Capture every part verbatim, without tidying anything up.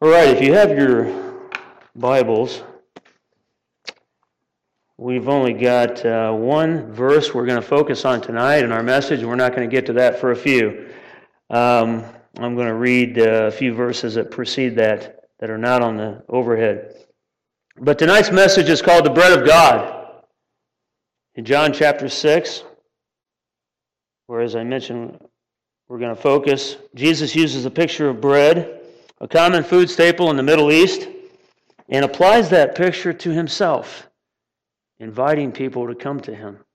All right, if you have your Bibles, we've only got uh, one verse we're going to focus on tonight in our message, and we're not going to get to that for a few. Um, I'm going to read uh, a few verses that precede that, that are not on the overhead. But tonight's message is called The Bread of God. In John chapter six, where, as I mentioned, we're going to focus, Jesus uses a picture of bread, a common food staple in the Middle East, and applies that picture to himself, inviting people to come to him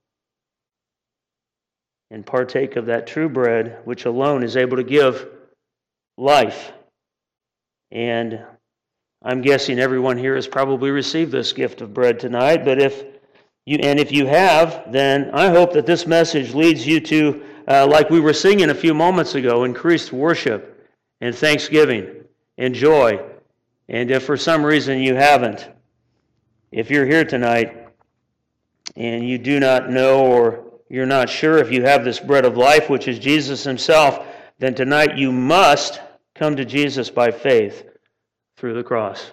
and partake of that true bread, which alone is able to give life. And I'm guessing everyone here has probably received this gift of bread tonight, but if you, and if you have, then I hope that this message leads you to, uh, like we were singing a few moments ago, increased worship and thanksgiving and joy. And if for some reason you haven't, if you're here tonight and you do not know or you're not sure if you have this bread of life, which is Jesus himself, then tonight you must come to Jesus by faith through the cross.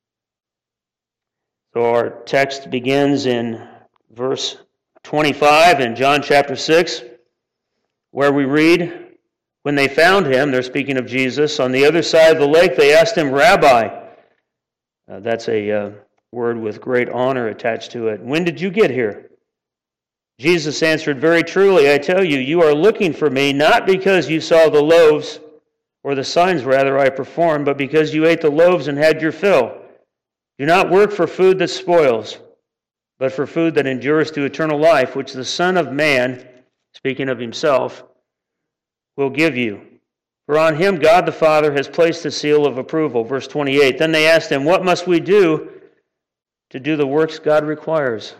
So our text begins in verse twenty-five in John chapter six, where we read, "When they found him," they're speaking of Jesus, "on the other side of the lake, they asked him, 'Rabbi,'" uh, that's a uh, word with great honor attached to it, "when did you get here?" Jesus answered, "Very truly, I tell you, you are looking for me, not because you saw the loaves, or the signs rather I performed, but because you ate the loaves and had your fill. Do not work for food that spoils, but for food that endures to eternal life, which the Son of Man," speaking of himself, "will give you. For on him God the Father has placed the seal of approval." Verse twenty-eight, "Then they asked him, 'What must we do to do the works God requires?'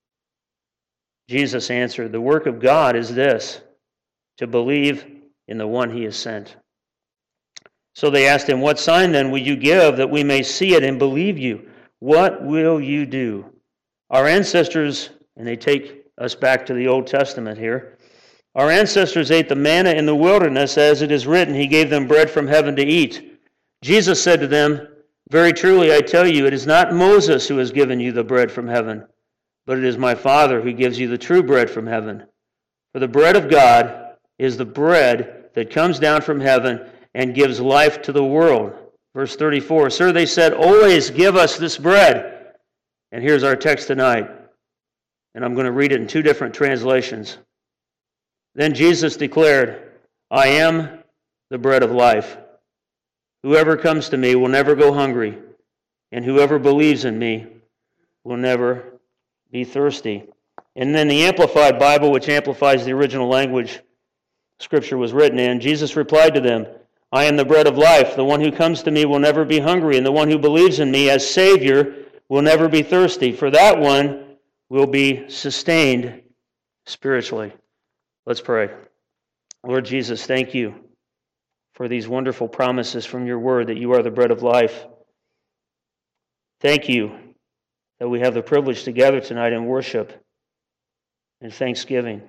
Jesus answered, 'The work of God is this, to believe in the one he has sent.' So they asked him, 'What sign then will you give that we may see it and believe you? What will you do?' Our ancestors," and they take us back to the Old Testament here, "our ancestors ate the manna in the wilderness, as it is written, he gave them bread from heaven to eat." Jesus said to them, "Very truly I tell you, it is not Moses who has given you the bread from heaven, but it is my Father who gives you the true bread from heaven. For the bread of God is the bread that comes down from heaven and gives life to the world." Verse thirty-four, "Sir," they said, "always give us this bread." And here's our text tonight, and I'm going to read it in two different translations. "Then Jesus declared, 'I am the bread of life. Whoever comes to me will never go hungry, and whoever believes in me will never be thirsty.'" And then the Amplified Bible, which amplifies the original language Scripture was written in, Jesus replied to them, "I am the bread of life. The one who comes to me will never be hungry, and the one who believes in me as Savior will never be thirsty. For that one will be sustained spiritually." Let's pray. Lord Jesus, thank you for these wonderful promises from your word that you are the bread of life. Thank you that we have the privilege to gather tonight in worship and thanksgiving.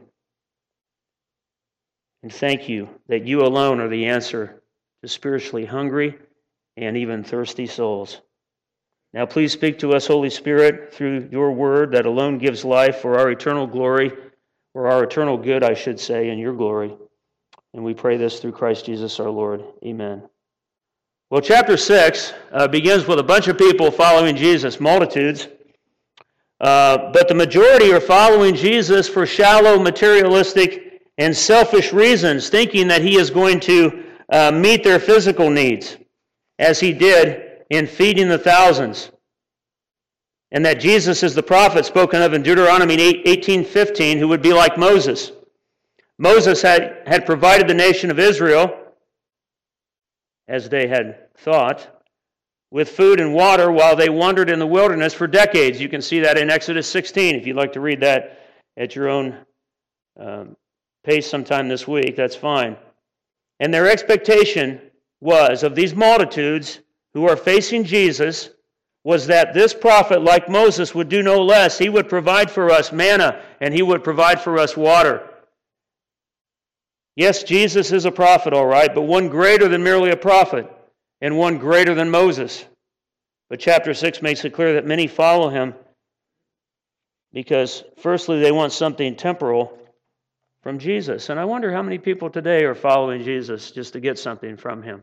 And thank you that you alone are the answer to spiritually hungry and even thirsty souls. Now please speak to us, Holy Spirit, through your word that alone gives life for our eternal glory, or our eternal good, I should say, in your glory. And we pray this through Christ Jesus our Lord. Amen. Well, chapter six uh, begins with a bunch of people following Jesus, multitudes. Uh, but the majority are following Jesus for shallow, materialistic, and selfish reasons, thinking that he is going to uh, meet their physical needs, as he did in feeding the thousands, and that Jesus is the prophet spoken of in Deuteronomy eighteen fifteen, who would be like Moses. Moses had, had provided the nation of Israel, as they had thought, with food and water while they wandered in the wilderness for decades. You can see that in Exodus sixteen. If you'd like to read that at your own um, pace sometime this week, that's fine. And their expectation was of these multitudes who are facing Jesus was that this prophet, like Moses, would do no less. He would provide for us manna, and he would provide for us water. Yes, Jesus is a prophet, all right, but one greater than merely a prophet. and one greater than Moses. But chapter six makes it clear that many follow him because, firstly, they want something temporal from Jesus. And I wonder how many people today are following Jesus just to get something from him.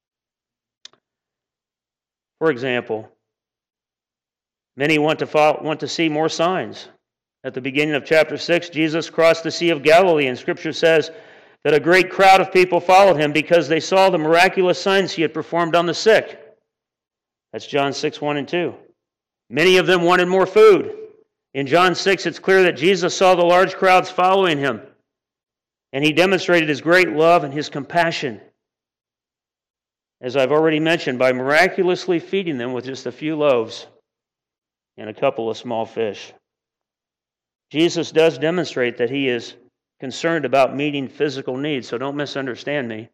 For example, many want to follow, want to see more signs. At the beginning of chapter six, Jesus crossed the Sea of Galilee, and Scripture says that a great crowd of people followed him because they saw the miraculous signs he had performed on the sick. That's John six, one and two. Many of them wanted more food. In John six, it's clear that Jesus saw the large crowds following him, and he demonstrated his great love and his compassion, as I've already mentioned, by miraculously feeding them with just a few loaves and a couple of small fish. Jesus does demonstrate that he is concerned about meeting physical needs, so don't misunderstand me.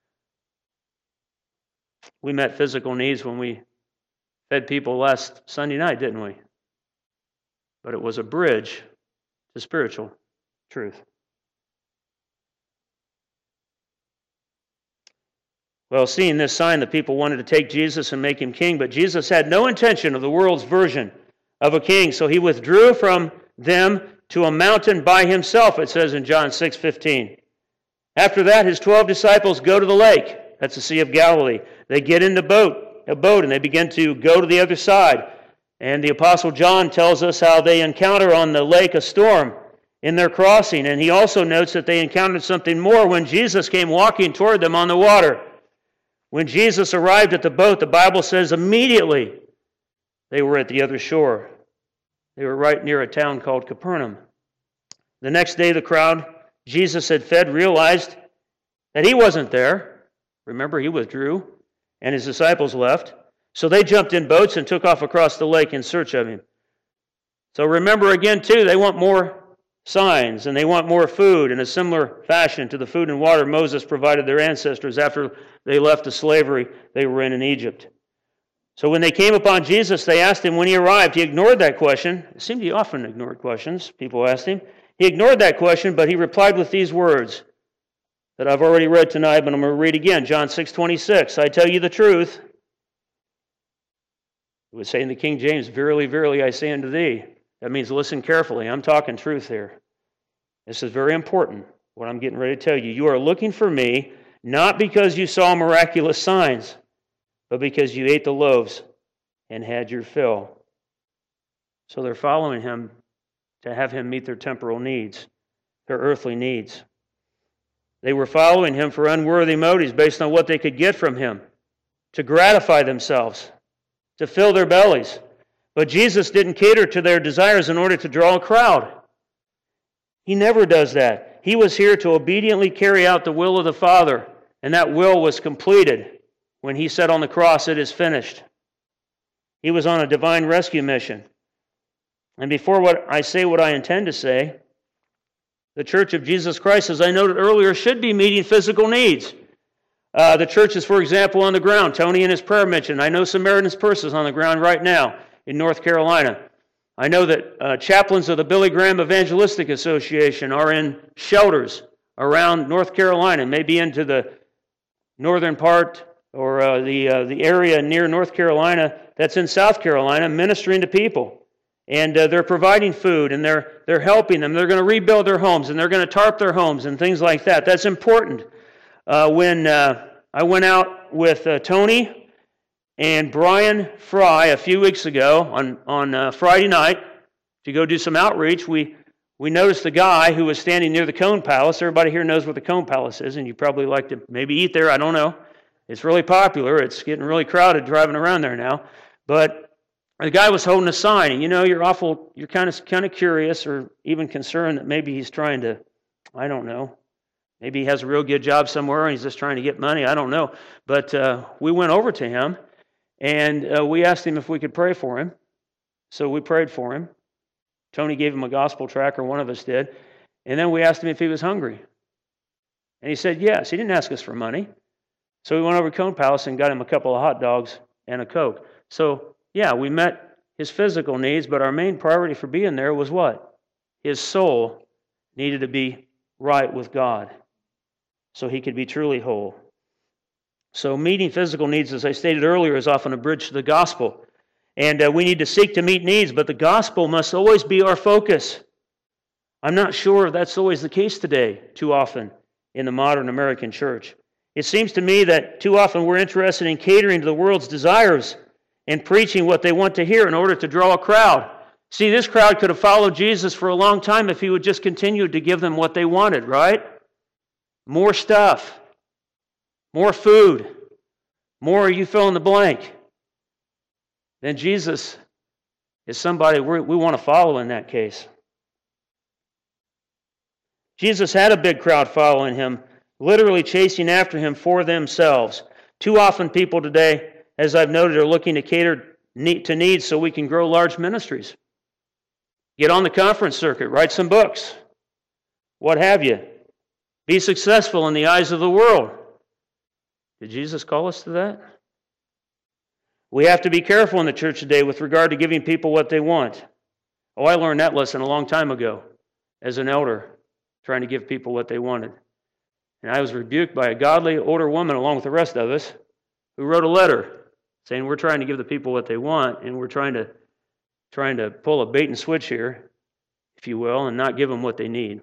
We met physical needs when we fed people last Sunday night, didn't we? But it was a bridge to spiritual truth. Well, seeing this sign, the people wanted to take Jesus and make him king, but Jesus had no intention of the world's version of a king, so he withdrew from them to a mountain by himself, it says in John six fifteen. After that, his twelve disciples go to the lake. That's the Sea of Galilee. They get in the boat, a boat, and they begin to go to the other side. And the Apostle John tells us how they encounter on the lake a storm in their crossing. And he also notes that they encountered something more when Jesus came walking toward them on the water. When Jesus arrived at the boat, the Bible says immediately they were at the other shore. They were right near a town called Capernaum. The next day, the crowd Jesus had fed realized that he wasn't there. Remember, he withdrew, and his disciples left. So they jumped in boats and took off across the lake in search of him. So remember again, too, they want more signs, and they want more food in a similar fashion to the food and water Moses provided their ancestors after they left the slavery they were in in Egypt. So when they came upon Jesus, they asked him when he arrived. He ignored that question. It seemed he often ignored questions people asked him. He ignored that question, but he replied with these words that I've already read tonight, but I'm going to read again. John six twenty-six, I tell you the truth. It would say in the King James, verily, verily, I say unto thee. That means listen carefully. I'm talking truth here. This is very important, what I'm getting ready to tell you. You are looking for me, not because you saw miraculous signs, but because you ate the loaves and had your fill. So they're following him to have him meet their temporal needs, their earthly needs. They were following him for unworthy motives based on what they could get from him, to gratify themselves, to fill their bellies. But Jesus didn't cater to their desires in order to draw a crowd. He never does that. He was here to obediently carry out the will of the Father, and that will was completed when he said on the cross, it is finished. He was on a divine rescue mission. And before what I say what I intend to say, the Church of Jesus Christ, as I noted earlier, should be meeting physical needs. Uh, the church is, for example, on the ground. Tony in his prayer mentioned, I know Samaritan's Purse is on the ground right now in North Carolina. I know that uh, chaplains of the Billy Graham Evangelistic Association are in shelters around North Carolina, maybe into the northern part or uh, the uh, the area near North Carolina that's in South Carolina, ministering to people. And uh, they're providing food, and they're they're helping them. They're going to rebuild their homes, and they're going to tarp their homes and things like that. That's important. Uh, when uh, I went out with uh, Tony and Brian Fry a few weeks ago on on uh, Friday night to go do some outreach, we we noticed the guy who was standing near the Cone Palace. Everybody here knows what the Cone Palace is, and you probably like to maybe eat there. I don't know. It's really popular. It's getting really crowded driving around there now. But the guy was holding a sign, and you know, you're awful. You're kind of kind of curious, or even concerned that maybe he's trying to, I don't know. Maybe he has a real good job somewhere, and he's just trying to get money. I don't know. But uh, we went over to him, and uh, we asked him if we could pray for him. So we prayed for him. Tony gave him a gospel tract, or one of us did. And then we asked him if he was hungry. And he said yes. He didn't ask us for money. So we went over to Cone Palace and got him a couple of hot dogs and a Coke. So, yeah, we met his physical needs, but our main priority for being there was what? His soul needed to be right with God so he could be truly whole. So meeting physical needs, as I stated earlier, is often a bridge to the gospel. And uh, we need to seek to meet needs, but the gospel must always be our focus. I'm not sure that's always the case today, too often, in the modern American church. It seems to me that too often we're interested in catering to the world's desires and preaching what they want to hear in order to draw a crowd. See, this crowd could have followed Jesus for a long time if he would just continue to give them what they wanted, right? More stuff, more food, more you fill in the blank. Then Jesus is somebody we we want to follow in that case. Jesus had a big crowd following him, literally chasing after him for themselves. Too often people today, as I've noted, are looking to cater to needs so we can grow large ministries. Get on the conference circuit, write some books, what have you. Be successful in the eyes of the world. Did Jesus call us to that? We have to be careful in the church today with regard to giving people what they want. Oh, I learned that lesson a long time ago as an elder, trying to give people what they wanted. And I was rebuked by a godly older woman along with the rest of us who wrote a letter saying we're trying to give the people what they want and we're trying to trying to pull a bait and switch here, if you will, and not give them what they need.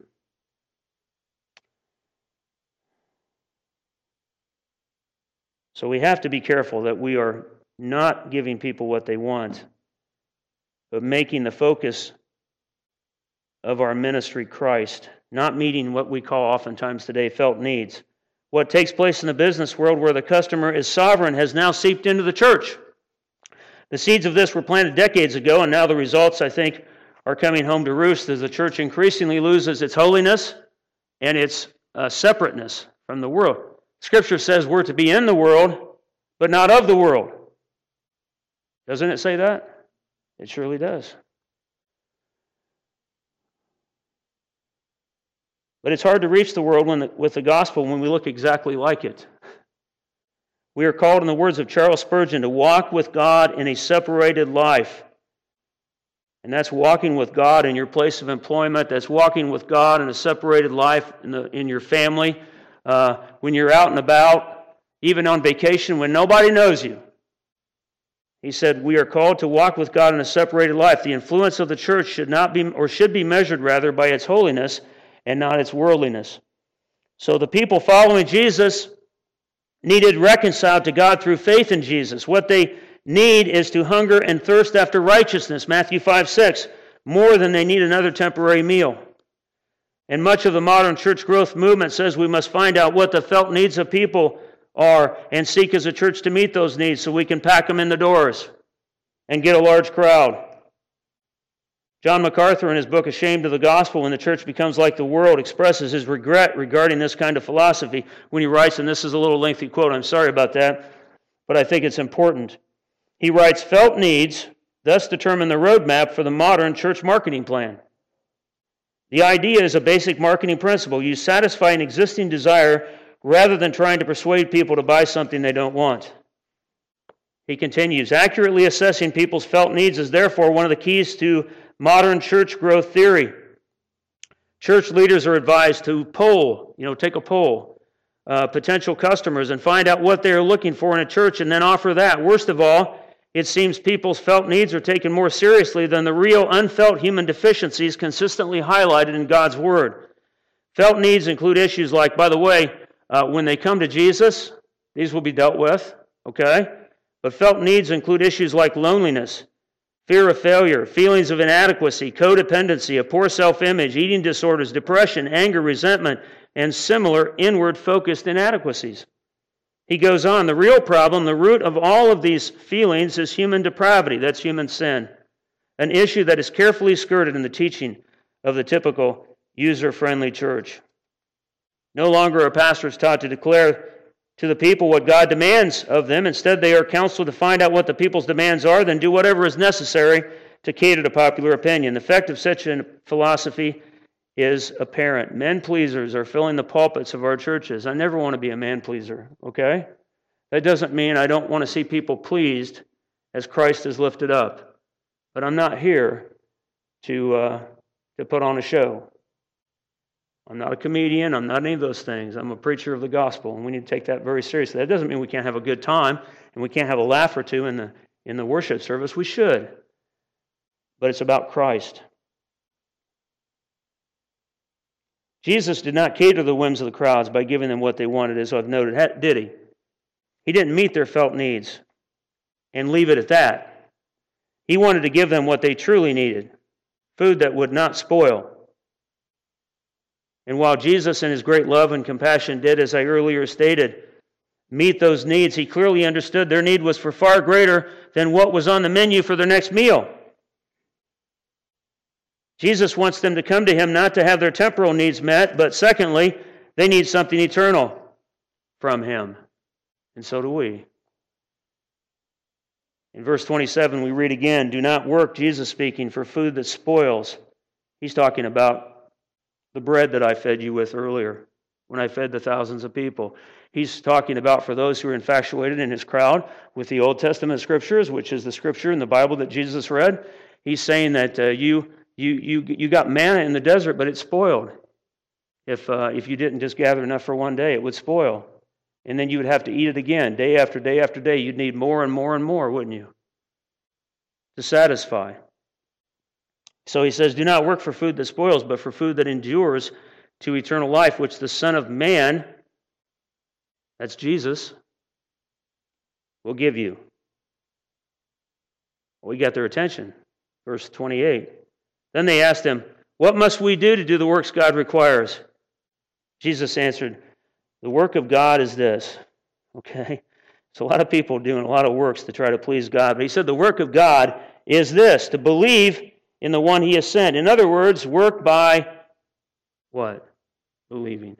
So we have to be careful that we are not giving people what they want, but making the focus of our ministry Christ, not meeting what we call oftentimes today felt needs. What takes place in the business world where the customer is sovereign has now seeped into the church. The seeds of this were planted decades ago, and now the results, I think, are coming home to roost as the church increasingly loses its holiness and its uh, separateness from the world. Scripture says we're to be in the world, but not of the world. Doesn't it say that? It surely does. But it's hard to reach the world when the, with the gospel when we look exactly like it. We are called, in the words of Charles Spurgeon, to walk with God in a separated life. And that's walking with God in your place of employment. That's walking with God in a separated life in, the, in your family. Uh, when you're out and about, even on vacation when nobody knows you. He said, we are called to walk with God in a separated life. The influence of the church should not be, or should be measured rather, by its holiness and not its worldliness. So the people following Jesus needed reconciled to God through faith in Jesus. What they need is to hunger and thirst after righteousness, Matthew five six, more than they need another temporary meal. And much of the modern church growth movement says we must find out what the felt needs of people are and seek as a church to meet those needs so we can pack them in the doors and get a large crowd. John MacArthur, in his book Ashamed of the Gospel, When the Church Becomes Like the World, expresses his regret regarding this kind of philosophy when he writes, and this is a little lengthy quote, I'm sorry about that, but I think it's important. He writes, felt needs thus determine the roadmap for the modern church marketing plan. The idea is a basic marketing principle. You satisfy an existing desire rather than trying to persuade people to buy something they don't want. He continues, accurately assessing people's felt needs is therefore one of the keys to modern church growth theory. Church leaders are advised to poll, you know, take a poll, uh, potential customers and find out what they're looking for in a church and then offer that. Worst of all, it seems people's felt needs are taken more seriously than the real unfelt human deficiencies consistently highlighted in God's Word. Felt needs include issues like, by the way, uh, when they come to Jesus, these will be dealt with, okay? But felt needs include issues like loneliness, fear of failure, feelings of inadequacy, codependency, a poor self-image, eating disorders, depression, anger, resentment, and similar inward-focused inadequacies. He goes on, the real problem, the root of all of these feelings is human depravity. That's human sin. An issue that is carefully skirted in the teaching of the typical user-friendly church. No longer are pastors taught to declare to the people what God demands of them. Instead, they are counseled to find out what the people's demands are, then do whatever is necessary to cater to popular opinion. The effect of such a philosophy is apparent. Men pleasers are filling the pulpits of our churches. I never want to be a man pleaser, okay? That doesn't mean I don't want to see people pleased as Christ is lifted up. But I'm not here to, uh, to put on a show. I'm not a comedian. I'm not any of those things. I'm a preacher of the gospel, and we need to take that very seriously. That doesn't mean we can't have a good time and we can't have a laugh or two in the in the worship service. We should. But it's about Christ. Jesus did not cater to the whims of the crowds by giving them what they wanted, as I've noted, did he? He didn't meet their felt needs and leave it at that. He wanted to give them what they truly needed, food that would not spoil. And while Jesus in his great love and compassion did, as I earlier stated, meet those needs, he clearly understood their need was for far greater than what was on the menu for their next meal. Jesus wants them to come to him not to have their temporal needs met, but secondly, they need something eternal from him. And so do we. In verse twenty-seven, we read again, do not work, Jesus speaking, for food that spoils. He's talking about the bread that I fed you with earlier, when I fed the thousands of people. He's talking about for those who are infatuated in his crowd with the Old Testament scriptures, which is the scripture in the Bible that Jesus read. He's saying that uh, you, you, you, you got manna in the desert, but it spoiled. If, uh, if you didn't just gather enough for one day, it would spoil. And then you would have to eat it again, day after day after day. You'd need more and more and more, wouldn't you, to satisfy. So he says, do not work for food that spoils, but for food that endures to eternal life, which the Son of Man, that's Jesus, will give you. Well, we got their attention. Verse twenty-eight. Then they asked him, what must we do to do the works God requires? Jesus answered, the work of God is this. Okay? So a lot of people doing a lot of works to try to please God. But he said the work of God is this, to believe in the one he has sent. In other words, work by what? Believing.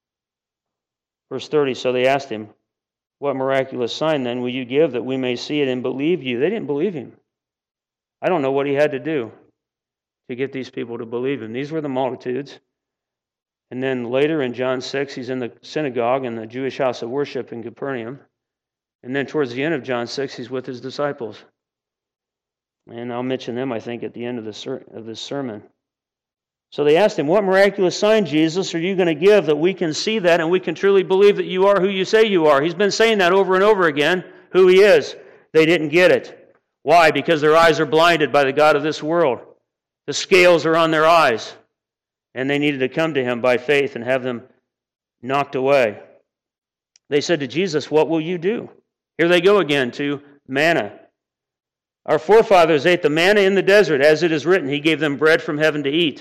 Verse thirty, so they asked him, what miraculous sign then will you give that we may see it and believe you? They didn't believe him. I don't know what he had to do to get these people to believe him. These were the multitudes. And then later in John six, he's in the synagogue in the Jewish house of worship in Capernaum. And then towards the end of John six, he's with his disciples. And I'll mention them, I think, at the end of, the ser- of this sermon. So they asked him, what miraculous sign, Jesus, are you going to give that we can see that and we can truly believe that you are who you say you are? He's been saying that over and over again, who he is. They didn't get it. Why? Because their eyes are blinded by the God of this world. The scales are on their eyes. And they needed to come to him by faith and have them knocked away. They said to Jesus, what will you do? Here they go again to manna. Our forefathers ate the manna in the desert, as it is written, he gave them bread from heaven to eat.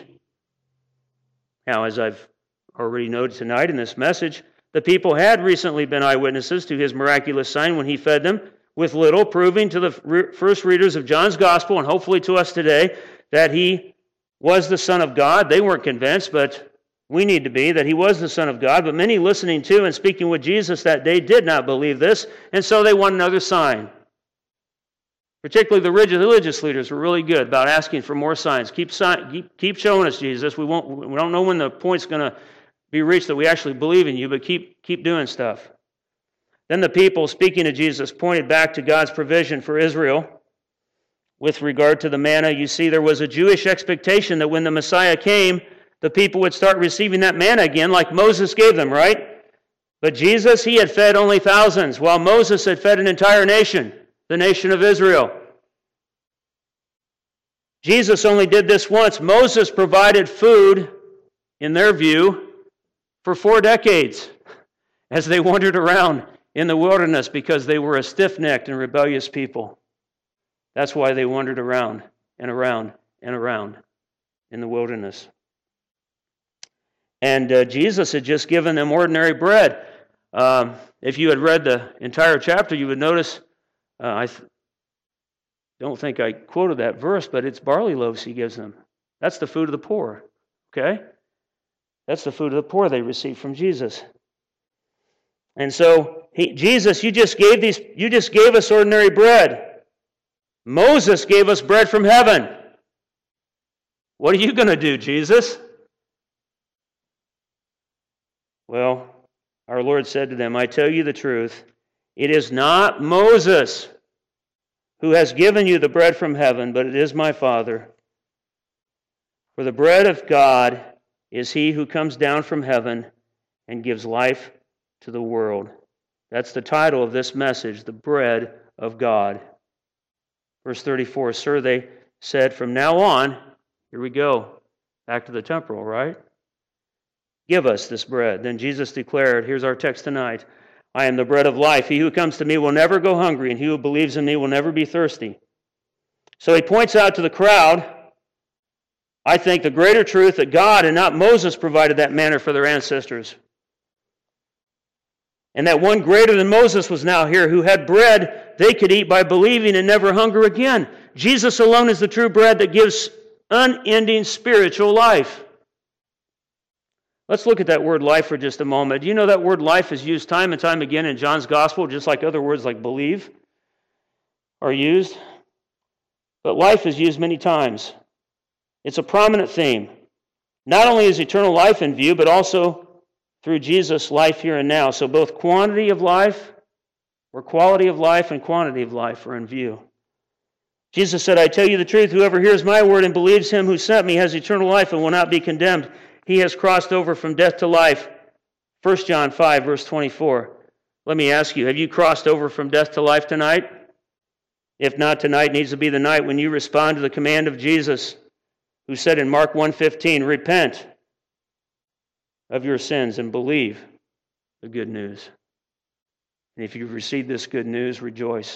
Now, as I've already noted tonight in this message, the people had recently been eyewitnesses to his miraculous sign when he fed them with little, proving to the first readers of John's Gospel, and hopefully to us today, that he was the Son of God. They weren't convinced, but we need to be, that he was the Son of God. But many listening to and speaking with Jesus that day did not believe this, and so they want another sign. Particularly the religious leaders were really good about asking for more signs. Keep, keep, keep showing us, Jesus. We won't. We don't know when the point's going to be reached that we actually believe in you, but keep, keep doing stuff. Then the people, speaking to Jesus, pointed back to God's provision for Israel with regard to the manna. You see, there was a Jewish expectation that when the Messiah came, the people would start receiving that manna again like Moses gave them, right? But Jesus, he had fed only thousands, while Moses had fed an entire nation. The nation of Israel. Jesus only did this once. Moses provided food, in their view, for four decades as they wandered around in the wilderness because they were a stiff-necked and rebellious people. That's why they wandered around and around and around in the wilderness. And uh, Jesus had just given them ordinary bread. Um, if you had read the entire chapter, you would notice Uh, I th- don't think I quoted that verse, but it's barley loaves he gives them. That's the food of the poor. Okay? That's the food of the poor they received from Jesus. And so, he, Jesus, you just gave these. You just gave us ordinary bread. Moses gave us bread from heaven. What are you going to do, Jesus? Well, our Lord said to them, I tell you the truth. It is not Moses who has given you the bread from heaven, but it is my Father. For the bread of God is he who comes down from heaven and gives life to the world. That's the title of this message, the bread of God. Verse thirty-four, Sir, they said, from now on, here we go, back to the temporal, right? Give us this bread. Then Jesus declared, here's our text tonight, I am the bread of life. He who comes to me will never go hungry, and he who believes in me will never be thirsty. So he points out to the crowd, I think, the greater truth that God and not Moses provided that manna for their ancestors. And that one greater than Moses was now here, who had bread they could eat by believing and never hunger again. Jesus alone is the true bread that gives unending spiritual life. Let's look at that word life for just a moment. Do you know that word life is used time and time again in John's Gospel, just like other words like believe are used? But life is used many times. It's a prominent theme. Not only is eternal life in view, but also through Jesus' life here and now. So both quantity of life, or quality of life, and quantity of life are in view. Jesus said, I tell you the truth, whoever hears my word and believes him who sent me has eternal life and will not be condemned. He has crossed over from death to life. First John five, verse twenty-four. Let me ask you, have you crossed over from death to life tonight? If not, tonight needs to be the night when you respond to the command of Jesus, who said in Mark one fifteen, repent of your sins and believe the good news. And if you've received this good news, rejoice.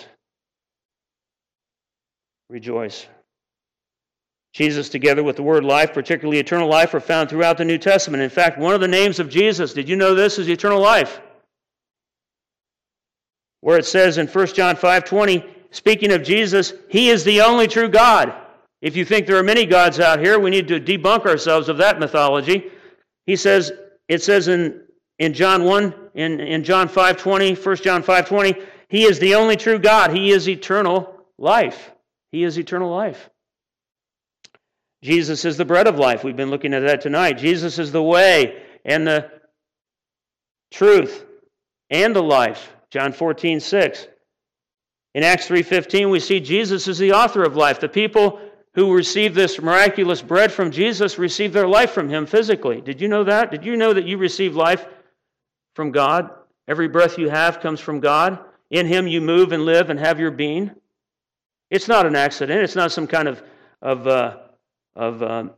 Rejoice. Jesus, together with the word life, particularly eternal life, are found throughout the New Testament. In fact, one of the names of Jesus, did you know this, is eternal life? Where it says in First John five twenty, speaking of Jesus, he is the only true God. If you think there are many gods out here, we need to debunk ourselves of that mythology. He says, it says in, in John one, in, in John five twenty, First John five twenty, he is the only true God. He is eternal life. He is eternal life. Jesus is the bread of life. We've been looking at that tonight. Jesus is the way and the truth and the life. John fourteen six. In Acts three fifteen, we see Jesus is the author of life. The people who receive this miraculous bread from Jesus receive their life from him physically. Did you know that? Did you know that you receive life from God? Every breath you have comes from God. In him you move and live and have your being. It's not an accident. It's not some kind of, of, uh, of um,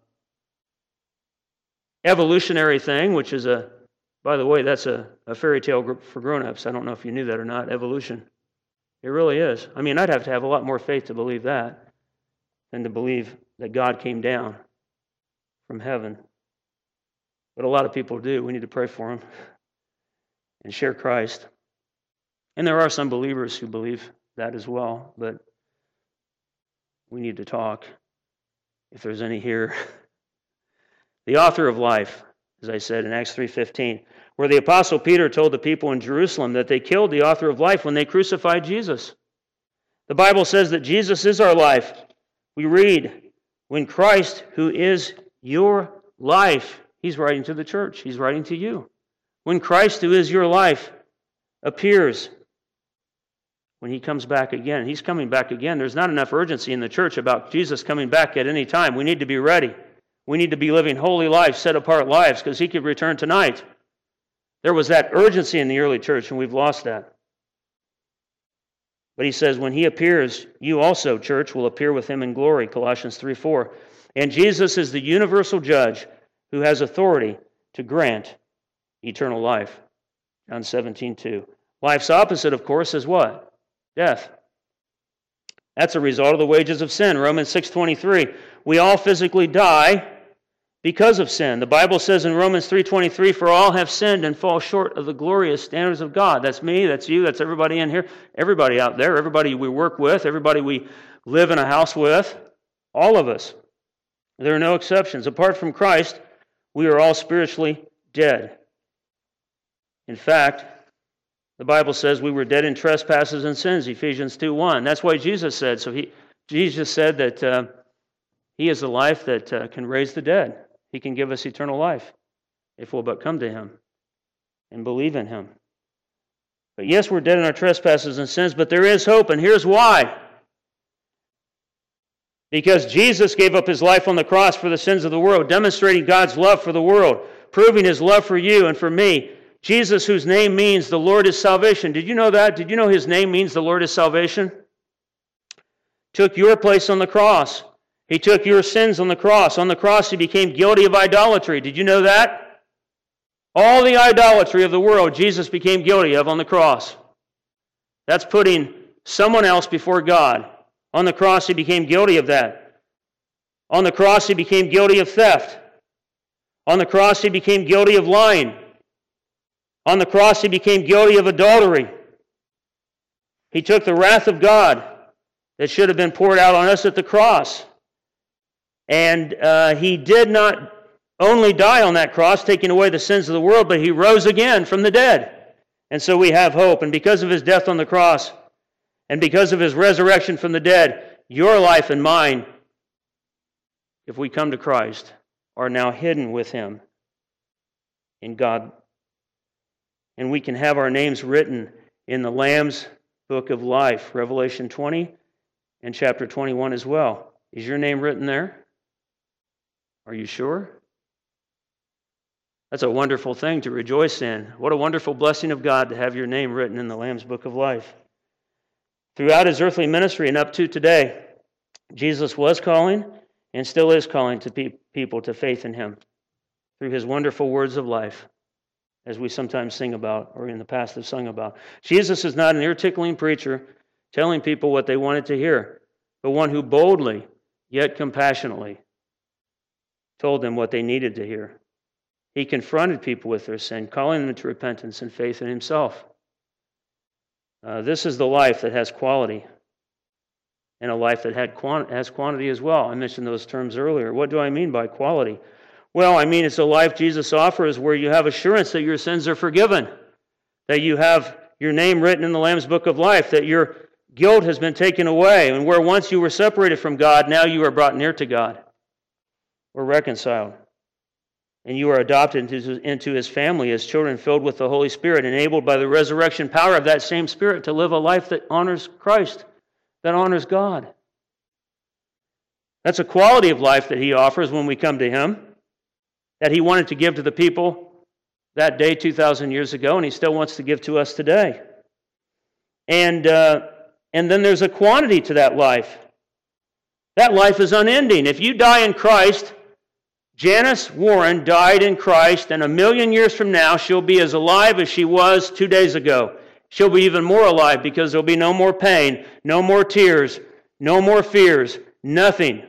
evolutionary thing, which is a, by the way, that's a, a fairy tale for grown-ups. I don't know if you knew that or not, evolution. It really is. I mean, I'd have to have a lot more faith to believe that than to believe that God came down from heaven. But a lot of people do. We need to pray for them and share Christ. And there are some believers who believe that as well, but we need to talk, if there's any here. The author of life, as I said in Acts three fifteen, where the Apostle Peter told the people in Jerusalem that they killed the author of life when they crucified Jesus. The Bible says that Jesus is our life. We read, when Christ, who is your life, he's writing to the church, he's writing to you. When Christ, who is your life, appears, when he comes back again, he's coming back again. There's not enough urgency in the church about Jesus coming back at any time. We need to be ready. We need to be living holy lives, set-apart lives, because he could return tonight. There was that urgency in the early church, and we've lost that. But he says, when he appears, you also, church, will appear with him in glory, Colossians three four. And Jesus is the universal judge who has authority to grant eternal life, John seventeen two. Life's opposite, of course, is what? Death. That's a result of the wages of sin, Romans six twenty-three. We all physically die because of sin. The Bible says in Romans three twenty-three, for all have sinned and fall short of the glorious standards of God. That's me, that's you, that's everybody in here, everybody out there, everybody we work with, everybody we live in a house with, all of us. There are no exceptions. Apart from Christ, we are all spiritually dead. In fact, the Bible says we were dead in trespasses and sins, Ephesians two one. That's why Jesus said. So he, Jesus said that uh, he is the life that uh, can raise the dead. He can give us eternal life if we'll but come to him and believe in him. But yes, we're dead in our trespasses and sins, but there is hope, and here's why. Because Jesus gave up his life on the cross for the sins of the world, demonstrating God's love for the world, proving his love for you and for me. Jesus, whose name means the Lord is salvation. Did you know that? Did you know his name means the Lord is salvation? Took your place on the cross. He took your sins on the cross. On the cross, he became guilty of idolatry. Did you know that? All the idolatry of the world, Jesus became guilty of on the cross. That's putting someone else before God. On the cross, he became guilty of that. On the cross, he became guilty of theft. On the cross, he became guilty of lying. On the cross, he became guilty of adultery. He took the wrath of God that should have been poured out on us at the cross. And uh, he did not only die on that cross, taking away the sins of the world, but he rose again from the dead. And so we have hope. And because of his death on the cross, and because of his resurrection from the dead, your life and mine, if we come to Christ, are now hidden with him in God. And we can have our names written in the Lamb's book of life, Revelation twenty and chapter twenty-one as well. Is your name written there? Are you sure? That's a wonderful thing to rejoice in. What a wonderful blessing of God to have your name written in the Lamb's book of life. Throughout his earthly ministry and up to today, Jesus was calling and still is calling to pe- people to faith in him through his wonderful words of life, as we sometimes sing about or in the past have sung about. Jesus is not an ear-tickling preacher telling people what they wanted to hear, but one who boldly, yet compassionately, told them what they needed to hear. He confronted people with their sin, calling them to repentance and faith in himself. Uh, this is the life that has quality, and a life that had quant- has quantity as well. I mentioned those terms earlier. What do I mean by quality? Well, I mean it's a life Jesus offers where you have assurance that your sins are forgiven, that you have your name written in the Lamb's book of life, that your guilt has been taken away, and where once you were separated from God, now you are brought near to God or reconciled. And you are adopted into, into his family as children filled with the Holy Spirit, enabled by the resurrection power of that same Spirit to live a life that honors Christ, that honors God. That's a quality of life that he offers when we come to him, that he wanted to give to the people that day two thousand years ago, and he still wants to give to us today. And, uh, and then there's a quantity to that life. That life is unending. If you die in Christ, Janice Warren died in Christ, and a million years from now, she'll be as alive as she was two days ago. She'll be even more alive because there'll be no more pain, no more tears, no more fears, nothing.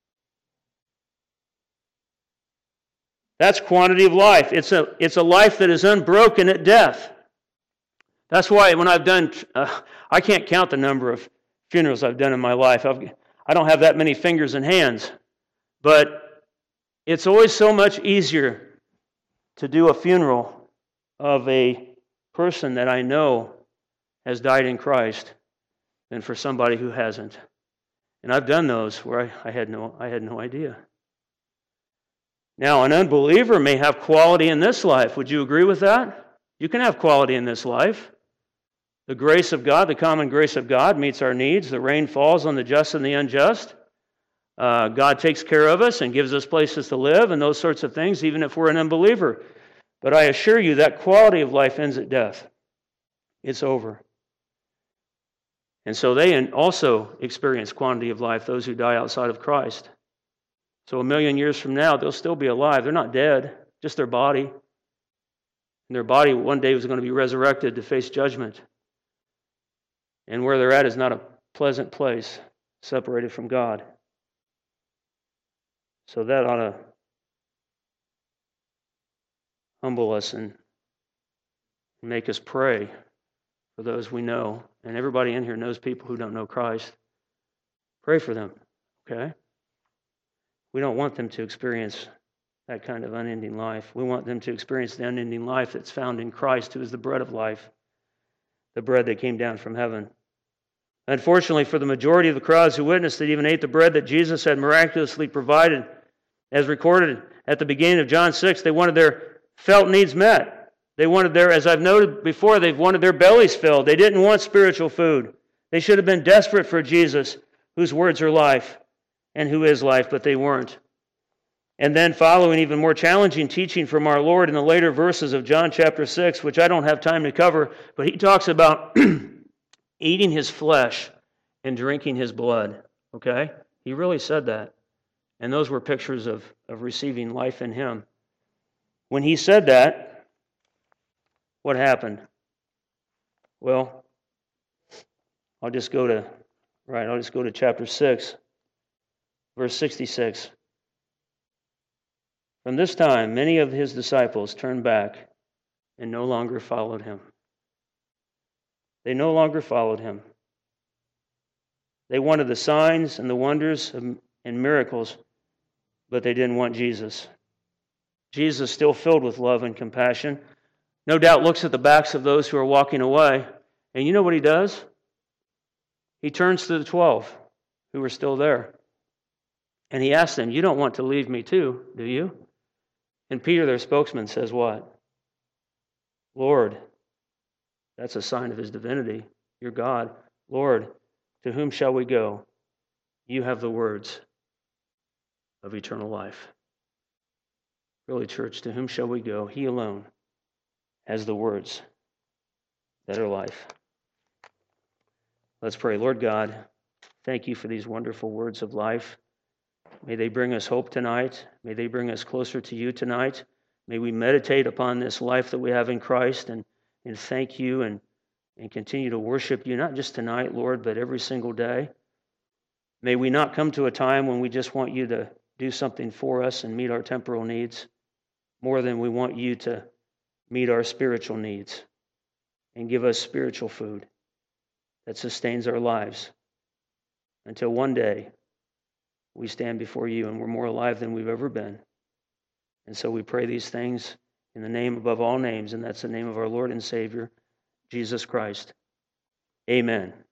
That's quantity of life. It's a, it's a life that is unbroken at death. That's why when I've done, uh, I can't count the number of funerals I've done in my life. I've, I don't have that many fingers and hands, but it's always so much easier to do a funeral of a person that I know has died in Christ than for somebody who hasn't. And I've done those where I, I had no I had no idea. Now, an unbeliever may have quality in this life. Would you agree with that? You can have quality in this life. The grace of God, the common grace of God meets our needs. The rain falls on the just and the unjust. Uh, God takes care of us and gives us places to live and those sorts of things, even if we're an unbeliever. But I assure you that quality of life ends at death. It's over. And so they also experience quantity of life, those who die outside of Christ. So a million years from now, they'll still be alive. They're not dead, just their body. And their body one day was going to be resurrected to face judgment. And where they're at is not a pleasant place, separated from God. So that ought to humble us and make us pray for those we know. And everybody in here knows people who don't know Christ. Pray for them, okay? We don't want them to experience that kind of unending life. We want them to experience the unending life that's found in Christ, who is the bread of life, the bread that came down from heaven. Unfortunately, for the majority of the crowds who witnessed it, even ate the bread that Jesus had miraculously provided, as recorded at the beginning of John six, they wanted their felt needs met. They wanted their, as I've noted before, they wanted their bellies filled. They didn't want spiritual food. They should have been desperate for Jesus, whose words are life. and who is life, but they weren't. And then following even more challenging teaching from our Lord in the later verses of John chapter six, which I don't have time to cover, but he talks about eating his flesh and drinking his blood. Okay? He really said that. And those were pictures of, of receiving life in him. When he said that, what happened? Well, I'll just go to, right, I'll just go to chapter six, verse sixty-six. From this time, many of his disciples turned back and no longer followed him. They no longer followed him. They wanted the signs and the wonders and miracles, but they didn't want Jesus. Jesus, still filled with love and compassion, no doubt looks at the backs of those who are walking away, and you know what he does? He turns to the twelve who were still there, and he asks them, "You don't want to leave me too, do you?" And Peter, their spokesman, says what? "Lord," that's a sign of his divinity. "You're God. Lord, to whom shall we go? You have the words of eternal life." Really, church, to whom shall we go? He alone has the words that are life. Let's pray. Lord God, thank you for these wonderful words of life. May they bring us hope tonight. May they bring us closer to you tonight. May we meditate upon this life that we have in Christ and, and thank you and, and continue to worship you, not just tonight, Lord, but every single day. May we not come to a time when we just want you to do something for us and meet our temporal needs more than we want you to meet our spiritual needs and give us spiritual food that sustains our lives until one day we stand before you and we're more alive than we've ever been. And so we pray these things in the name above all names, and that's the name of our Lord and Savior, Jesus Christ. Amen.